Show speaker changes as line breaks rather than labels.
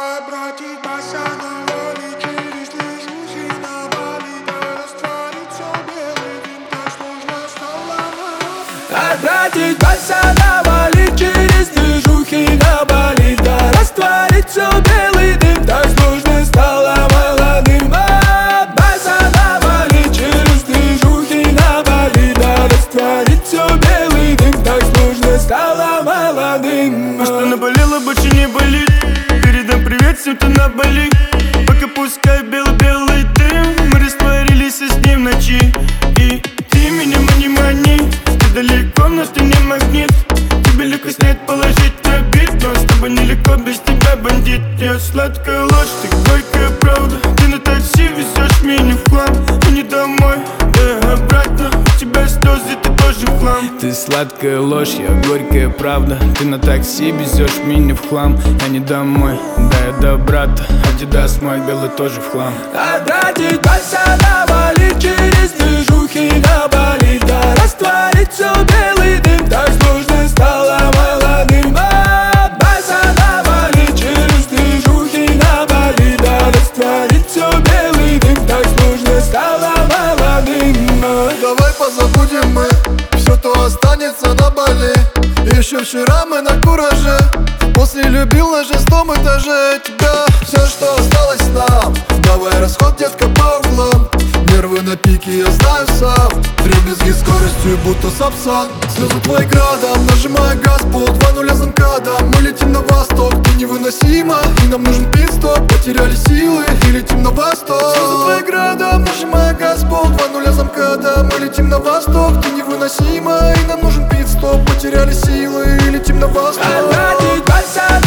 Обратить босяна воли через движухи на Бали, да растворится белый дым, так сложно стало.
Обратить босяна воли через движухи на Бали, да растворится белый дым, так сложно стало молодым. Босяна воли через движухи на Бали, да растворится белый дым, так сложно стало молодым.
А что наболело, больше не болит. Передам привет всем, кто на Бали. Пока пускай белый-белый дым. Мы растворились с ним в ночи. И ты меня мани. Ты далеко, но ты не магнит. Тебе легко снять, положить на бит, но с тобой нелегко, без тебя бандит. Я сладкая ложь, ты горькая правда. Ты на такси везешь меня в хлам, а не домой, да обратно. У тебя слезы, ты тоже в хлам.
Ты сладкая ложь, я горькая правда. Ты на такси везешь меня в хлам, а не домой, да я до брата. Адидас мой белый тоже в хлам. Обратить босяна воли через движухи на Бали, да растворится белый дым, так сложно стало молодым. Босяна воли через движухи на Бали, да растворится белый дым, так сложно стало молодым.
Давай позабудем мы все, то останется на Бали. Еще вчера мы на кураже, после любил на 6-м этаже тебя. Все, что осталось нам, давай расход, детка, по углам. Нервы на пике, я знаю сам. Дребезги скоростью, будто сапсан. Слезы твои градом, нажимая газ по 2-0 замкадом. Мы летим на восток, ты невыносима, и нам нужен пит-стоп. Потеряли силы и летим на восток. Слезы твои градом, нажимая газ по 2-0 замкадом. Мы летим на восток, ты невыносима, и нам нужен пит-стоп. Потеряли силы и летим на восток.
Обратить босяна